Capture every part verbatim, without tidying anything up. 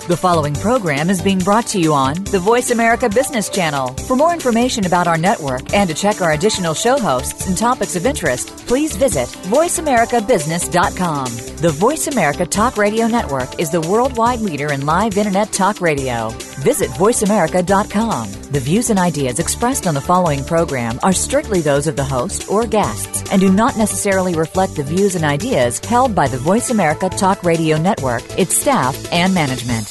The following program is being brought to you on the Voice America Business Channel. For more information about our network and to check our additional show hosts and topics of interest, please visit voice america business dot com. The Voice America Talk Radio Network is the worldwide leader in live Internet talk radio. Visit voice america dot com. The views and ideas expressed on the following program are strictly those of the host or guests and do not necessarily reflect the views and ideas held by the Voice America Talk Radio Network, its staff, and management.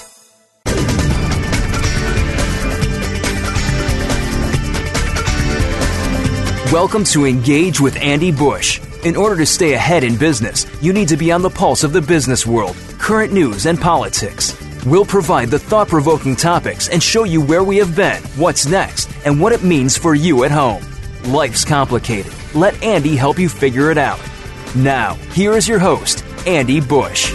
Welcome to Engage with Andy Bush. In order to stay ahead in business, you need to be on the pulse of the business world, current news, and politics. We'll provide the thought-provoking topics and show you where we have been, what's next, and what it means for you at home. Life's complicated. Let Andy help you figure it out. Now, here is your host, Andy Bush.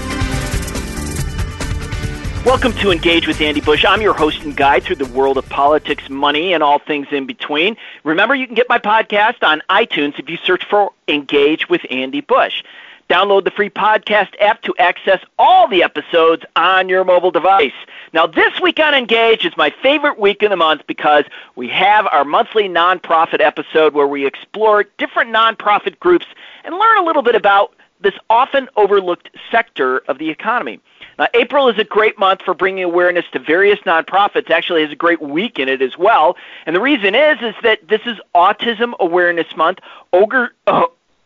Welcome to Engage with Andy Bush. I'm your host and guide through the world of politics, money, and all things in between. Remember, you can get my podcast on iTunes if you search for Engage with Andy Bush. Download the free podcast app to access all the episodes on your mobile device. Now, this week on Engage is my favorite week of the month because we have our monthly nonprofit episode where we explore different nonprofit groups and learn a little bit about this often overlooked sector of the economy. Now, April is a great month for bringing awareness to various nonprofits. Actually, has a great week in it as well. And the reason is is that this is Autism Awareness Month, Ogre, uh,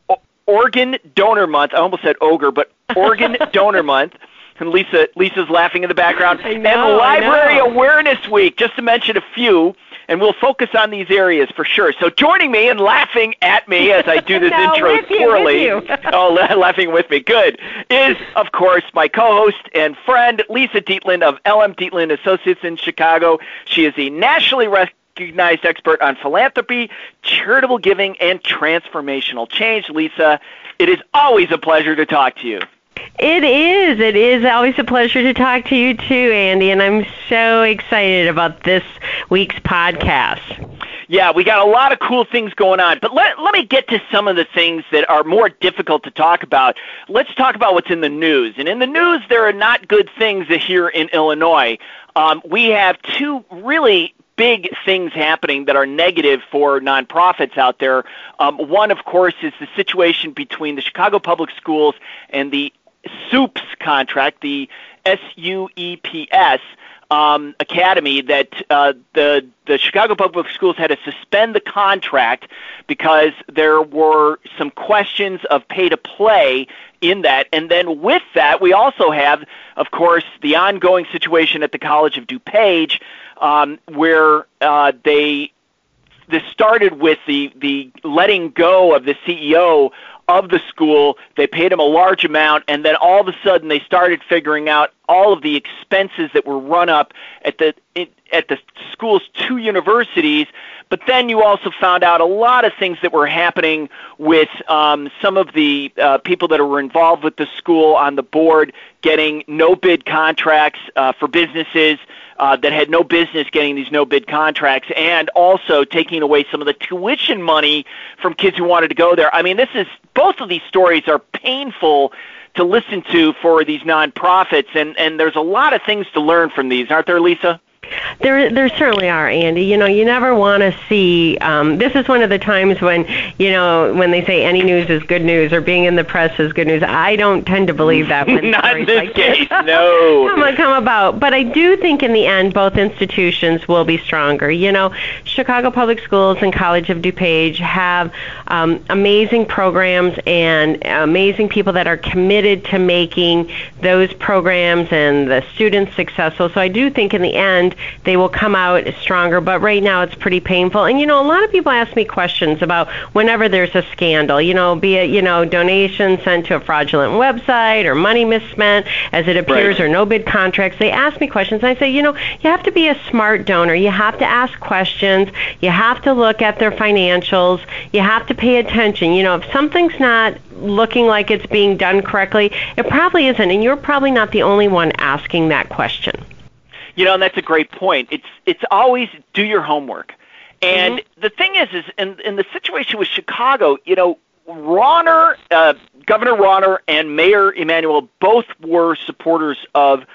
Organ Donor Month. I almost said ogre, but Organ Donor Month. And Lisa, Lisa's laughing in the background. I know, and Library I know. Awareness Week, just to mention a few. And we'll focus on these areas for sure. So joining me and laughing at me as I do this no, intro with you, poorly, with you. oh, la- laughing with me, good, is, of course, my co-host and friend, Lisa Dietland of L M Dietland Associates in Chicago. She is a nationally recognized expert on philanthropy, charitable giving, and transformational change. Lisa, it is always a pleasure to talk to you. It is. It is always a pleasure to talk to you too, Andy, and I'm so excited about this week's podcast. Yeah, we got a lot of cool things going on, but let, let me get to some of the things that are more difficult to talk about. Let's talk about what's in the news. And in the news, there are not good things here in Illinois. Um, we have two really big things happening that are negative for nonprofits out there. Um, one, of course, is the situation between the Chicago Public Schools and the SUPES contract, the S U E P S um, Academy, that uh, the the Chicago Public Schools had to suspend the contract because there were some questions of pay-to-play in that. And then with that, we also have, of course, the ongoing situation at the College of DuPage, um, where uh, they this started with the, the letting go of the C E O of the school. They paid him a large amount, and then all of a sudden they started figuring out all of the expenses that were run up at the at the school's two universities. But then you also found out a lot of things that were happening with um, some of the uh, people that were involved with the school on the board getting no-bid contracts uh, for businesses uh, that had no business getting these no-bid contracts, and also taking away some of the tuition money from kids who wanted to go there. I mean, this is both of these stories are painful to listen to for these nonprofits, and, and there's a lot of things to learn from these, aren't there, Lisa? There, there certainly are, Andy. You know, you never want to see. Um, this is one of the times when, you know, when they say any news is good news or being in the press is good news. I don't tend to believe that. When Not in stories this like case, this no. come, come about. But I do think in the end, both institutions will be stronger. You know, Chicago Public Schools and College of DuPage have um, amazing programs and amazing people that are committed to making those programs and the students successful. So I do think in the end, they will come out stronger, but right now it's pretty painful. And, you know, a lot of people ask me questions about whenever there's a scandal, you know, be it, you know, donations sent to a fraudulent website or money misspent as it appears, right, or no bid contracts. They ask me questions. And I say, you know, you have to be a smart donor. You have to ask questions. You have to look at their financials. You have to pay attention. You know, if something's not looking like it's being done correctly, it probably isn't. And you're probably not the only one asking that question. You know, and that's a great point. It's it's always do your homework. And mm-hmm. the thing is, is in, in the situation with Chicago, you know, Rauner, uh, Governor Rauner and Mayor Emanuel both were supporters of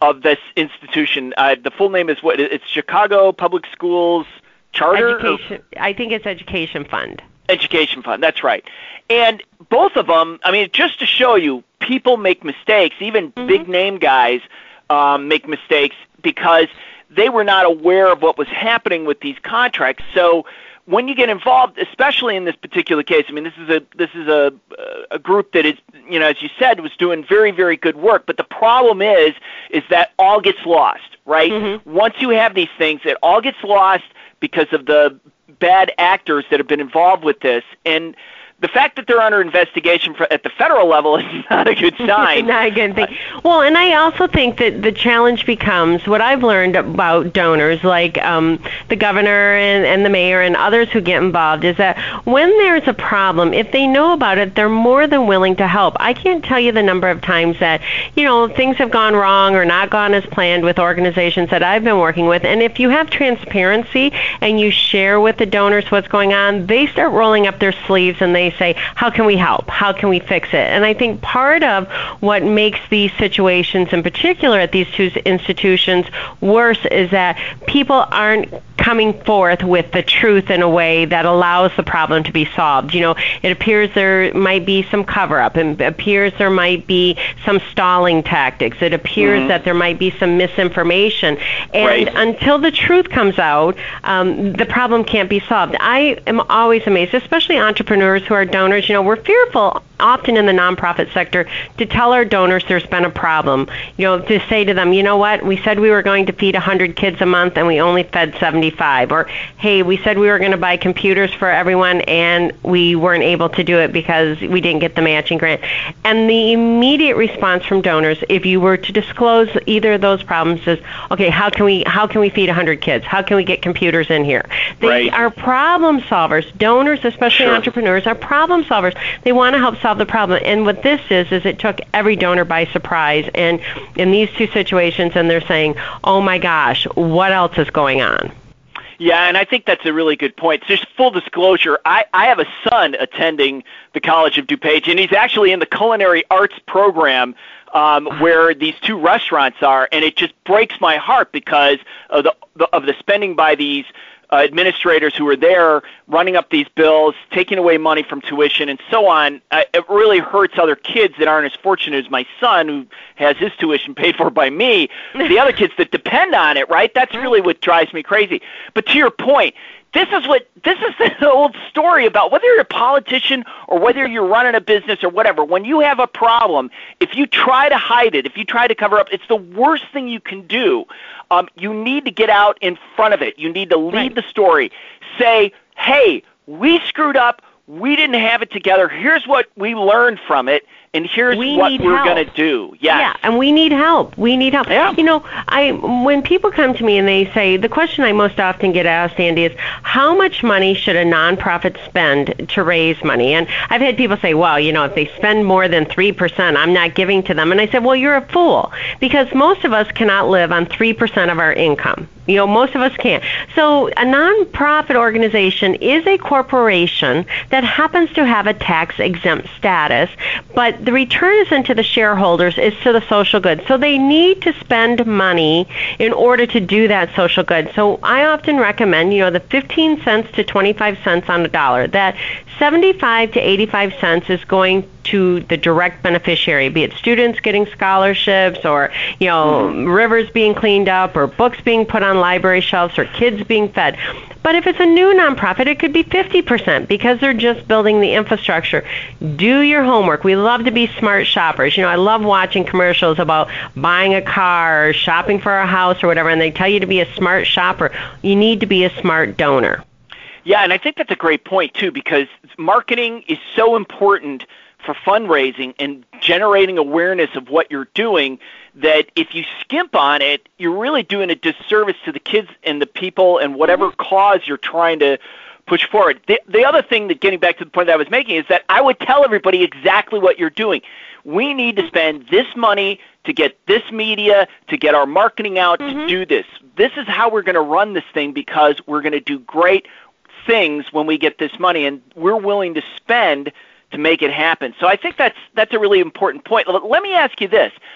of this institution. Uh, the full name is what? It's Chicago Public Schools Charter? Education. I think it's Education Fund. Education Fund, that's right. And both of them, I mean, just to show you, people make mistakes. Even mm-hmm. big-name guys um, make mistakes because they were not aware of what was happening with these contracts. So when you get involved, especially in this particular case, I mean, this is a this is a a group that is, you know, as you said, was doing very, very good work. But the problem is, is that all gets lost, right? Mm-hmm. Once you have these things, it all gets lost because of the bad actors that have been involved with this. And the fact that they're under investigation for, at the federal level is not a good sign. Not a good thing. Well, and I also think that the challenge becomes what I've learned about donors, like um, the governor and, and the mayor and others who get involved, is that when there's a problem, if they know about it, they're more than willing to help. I can't tell you the number of times that, you know, things have gone wrong or not gone as planned with organizations that I've been working with. And if you have transparency and you share with the donors what's going on, they start rolling up their sleeves and they say, how can we help? How can we fix it? And I think part of what makes these situations, in particular at these two institutions, worse is that people aren't coming forth with the truth in a way that allows the problem to be solved. You know, it appears there might be some cover-up. It appears there might be some stalling tactics. It appears mm-hmm. that there might be some misinformation. And right. until the truth comes out, um, the problem can't be solved. I am always amazed, especially entrepreneurs who are donors. You know, we're fearful often in the nonprofit sector to tell our donors there's been a problem. You know, to say to them, you know what, we said we were going to feed one hundred kids a month and we only fed seventy-five. Or, hey, we said we were going to buy computers for everyone and we weren't able to do it because we didn't get the matching grant. And the immediate response from donors, if you were to disclose either of those problems, is, okay, how can we how can we feed one hundred kids? How can we get computers in here? They right. are problem solvers. Donors, especially sure. entrepreneurs, are problem solvers. They want to help solve the problem. And what this is, is it took every donor by surprise. And in these two situations, and they're saying, oh my gosh, what else is going on? Yeah, and I think that's a really good point. Just full disclosure, I, I have a son attending the College of DuPage, and he's actually in the culinary arts program um, where these two restaurants are, and it just breaks my heart because of the, the of the spending by these Uh, administrators who are there running up these bills, taking away money from tuition and so on. Uh, it really hurts other kids that aren't as fortunate as my son, who has his tuition paid for by me. The other kids that depend on it, right? That's really what drives me crazy. But to your point, this is what this is the old story about whether you're a politician or whether you're running a business or whatever. When you have a problem, if you try to hide it, if you try to cover up, it's the worst thing you can do. Um, you need to get out in front of it. You need to lead right. the story. Say, hey, we screwed up. We didn't have it together. Here's what we learned from it. And here's we what we're going to do. Yes. Yeah, and we need help. We need help. Yeah. You know, I when people come to me and they say, the question I most often get asked, Andy, is how much money should a nonprofit spend to raise money? And I've had people say, well, you know, if they spend more than three percent, I'm not giving to them. And I said, well, you're a fool, because most of us cannot live on three percent of our income. You know, most of us can't. So a nonprofit organization is a corporation that happens to have a tax-exempt status, but the return isn't to the shareholders, it's to the social good. So they need to spend money in order to do that social good. So I often recommend, you know, the fifteen cents to twenty-five cents on a dollar, that seventy-five to eighty-five cents is going to the direct beneficiary, be it students getting scholarships or, you know, mm-hmm. rivers being cleaned up or books being put on library shelves or kids being fed. But if it's a new nonprofit, it could be fifty percent because they're just building the infrastructure. Do your homework. We love to be smart shoppers. You know, I love watching commercials about buying a car or shopping for a house or whatever, and they tell you to be a smart shopper. You need to be a smart donor. Yeah, and I think that's a great point, too, because marketing is so important for fundraising and generating awareness of what you're doing, that if you skimp on it, you're really doing a disservice to the kids and the people and whatever mm-hmm. cause you're trying to push forward. The, the other thing, that getting back to the point that I was making, is that I would tell everybody exactly what you're doing. We need to spend this money to get this media, to get our marketing out, mm-hmm. to do this. This is how we're going to run this thing, because we're going to do great things when we get this money, and we're willing to spend to make it happen. So I think that's that's a really important point. Let me ask you this.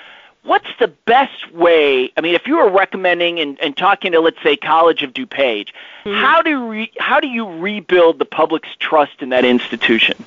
what's the best way? I mean, if you were recommending and, and talking to, let's say, College of DuPage, mm-hmm. how do re, how do you rebuild the public's trust in that institution?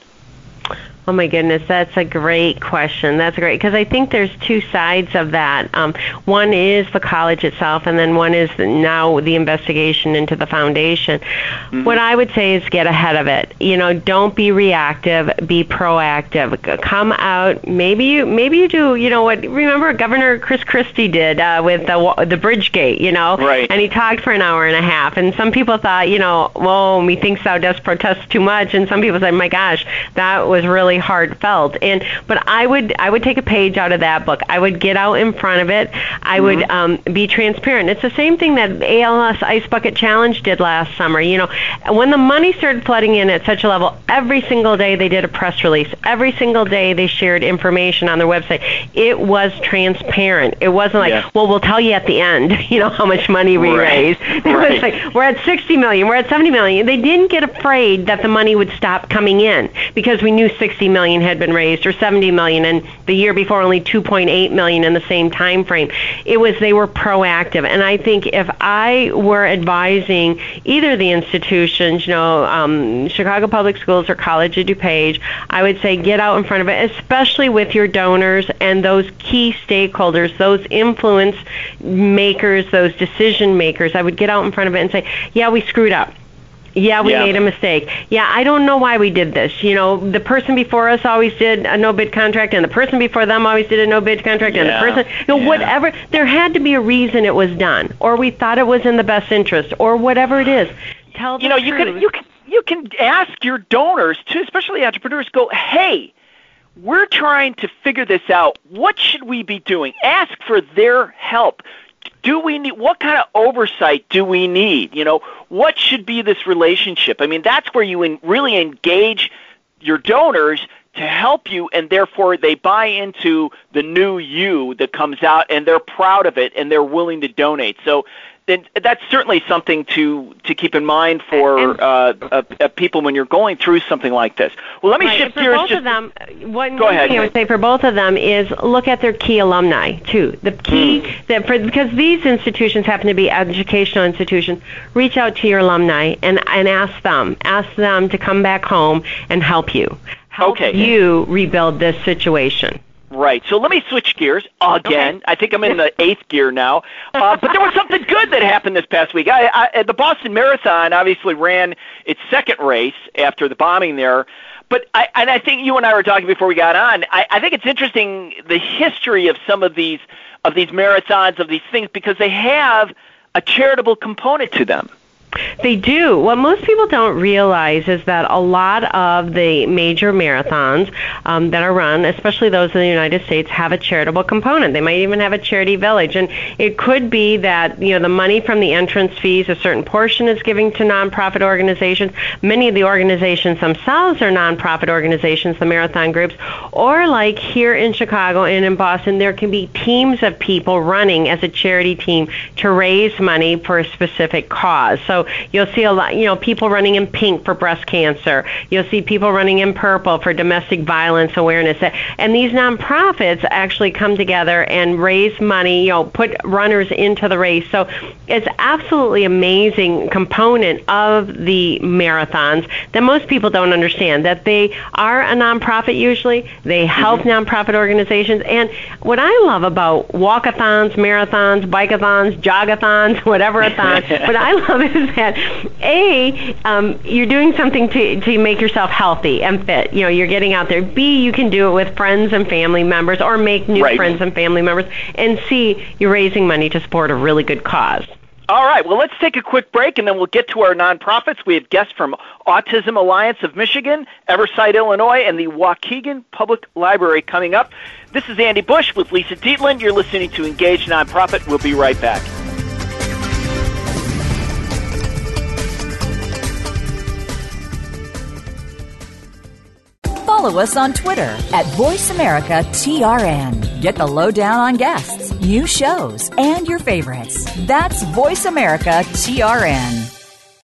Oh my goodness, that's a great question. That's great, because I think there's two sides of that. Um, one is the college itself, and then one is the, now the investigation into the foundation. Mm-hmm. What I would say is get ahead of it. You know, don't be reactive, be proactive. Come out. Maybe you maybe you do. You know what? Remember Governor Chris Christie did uh, with the the Bridgegate. You know, right? And he talked for an hour and a half. And some people thought, you know, whoa, methinks thou dost protest too much. And some people said, my gosh, that was really heartfelt. And but I would I would take a page out of that book. I would get out in front of it. I mm-hmm. would um, be transparent. It's the same thing that A L S Ice Bucket Challenge did last summer. You know, when the money started flooding in at such a level, every single day they did a press release. Every single day they shared information on their website. It was transparent. It wasn't like, yeah. well, we'll tell you at the end, you know, how much money we right. raised. It right. was like, we're at sixty million, we're at seventy million. They didn't get afraid that the money would stop coming in because we knew sixty million had been raised or seventy million, and the year before only two point eight million in the same time frame. It was they were proactive, and I think if I were advising either the institutions, you know, um, Chicago Public Schools or College of DuPage, I would say get out in front of it, especially with your donors and those key stakeholders, those influence makers, those decision makers. I would get out in front of it and say, yeah, we screwed up. Yeah, we yeah. made a mistake. Yeah, I don't know why we did this. You know, the person before us always did a no-bid contract, and the person before them always did a no-bid contract, yeah. and the person, you know, yeah. whatever. There had to be a reason it was done, or we thought it was in the best interest, or whatever it is. Tell the you know, truth. you can you can you can ask your donors too, especially entrepreneurs. Go, hey, we're trying to figure this out. What should we be doing? Ask for their help. Do we need, what kind of oversight do we need? You know, what should be this relationship? I mean, that's where you in, really engage your donors to help you, and therefore they buy into the new you that comes out, and they're proud of it, and they're willing to donate. So then that's certainly something to, to keep in mind for uh, uh, uh, people when you're going through something like this. Well, let me right. shift for gears. Both just, of them, one, go one ahead. thing I would say for both of them is look at their key alumni too. The key mm. that for because these institutions happen to be educational institutions. Reach out to your alumni and and ask them, ask them to come back home and help you, help okay. you rebuild this situation. Right. So let me switch gears again. Okay. I think I'm in the eighth gear now. Uh, but there was something good that happened this past week. I, I, the Boston Marathon obviously ran its second race after the bombing there. But I, and I think you and I were talking before we got on. I, I think it's interesting the history of some of these of these marathons, of these things, because they have a charitable component to them. They do. What most people don't realize is that a lot of the major marathons um, that are run, especially those in the United States, have a charitable component. They might even have a charity village. And it could be that, you know, the money from the entrance fees, a certain portion is giving to nonprofit organizations. Many of the organizations themselves are nonprofit organizations, the marathon groups. Or like here in Chicago and in Boston, there can be teams of people running as a charity team to raise money for a specific cause. So you'll see a lot, you know, people running in pink for breast cancer. You'll see people running in purple for domestic violence awareness. And these nonprofits actually come together and raise money, you know, put runners into the race. So it's absolutely amazing component of the marathons that most people don't understand, that they are a nonprofit usually. They help mm-hmm. nonprofit organizations. And what I love about walkathons, marathons, bikeathons, jogathons, whatever a thon, what I love is that A, um, you're doing something to, to make yourself healthy and fit. You know, you're getting out there. B, you can do it with friends and family members or make new right. friends and family members. And C, you're raising money to support a really good cause. All right. Well, let's take a quick break, and then we'll get to our nonprofits. We have guests from Autism Alliance of Michigan, Everside, Illinois, and the Waukegan Public Library coming up. This is Andy Bush with Lisa Dietland. You're listening to Engage Nonprofit. We'll be right back. Follow us on Twitter at Voice America T R N. Get the lowdown on guests, new shows, and your favorites. That's Voice America T R N.